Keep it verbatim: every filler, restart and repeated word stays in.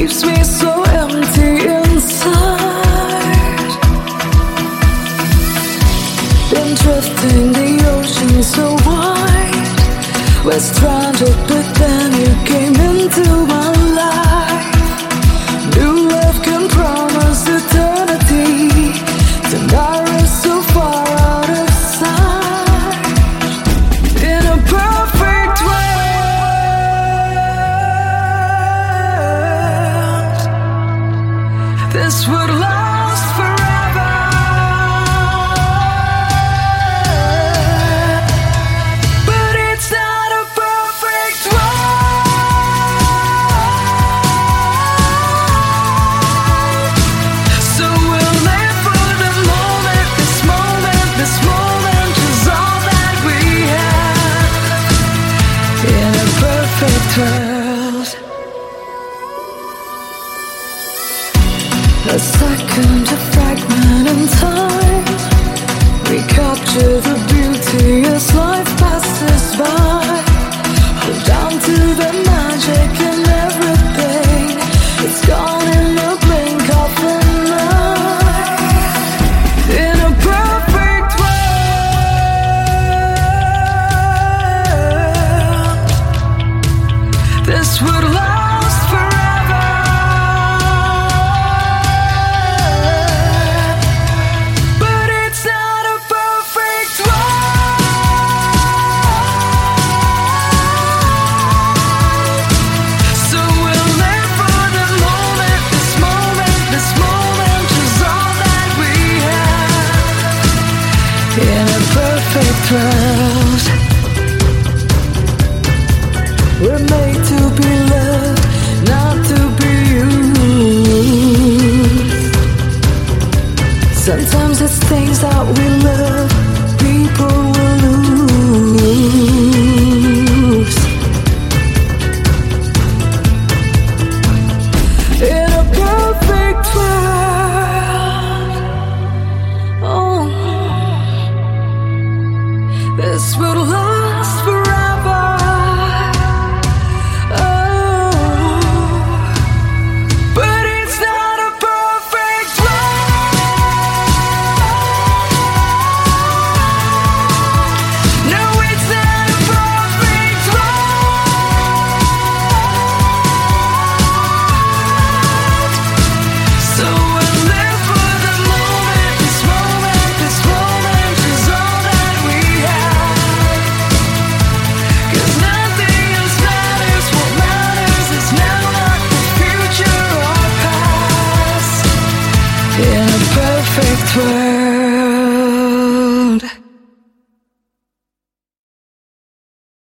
leaves me so empty inside. Been drifting the ocean so wide. We're stranded, but then you came into my life. New love can promise eternity. Tomorrow's so far out of sight. In a perfect world, this would last forever. But it's not a perfect world. So we'll live for the moment, this moment, this moment is all that we have. In a perfect world, a second, a fragment in time. We capture the beauty as life passes by. Hold on to the magic in everything. It's gone in the blink of an eye. In a perfect world, this would last forever. But it's not a perfect world. So we'll live for the moment, this moment, this moment is all that we have. In a perfect world, we're made to be loved, not to be used. Sometimes it's things that we love, people will lose. In a perfect world, oh, this will last forever. Oh, but it's not a perfect world. No, it's not a perfect world. So we'll live for the moment, this moment, this moment is all that we have. 'Cause nothing else matters, what matters is now, not the future or past. In a perfect world.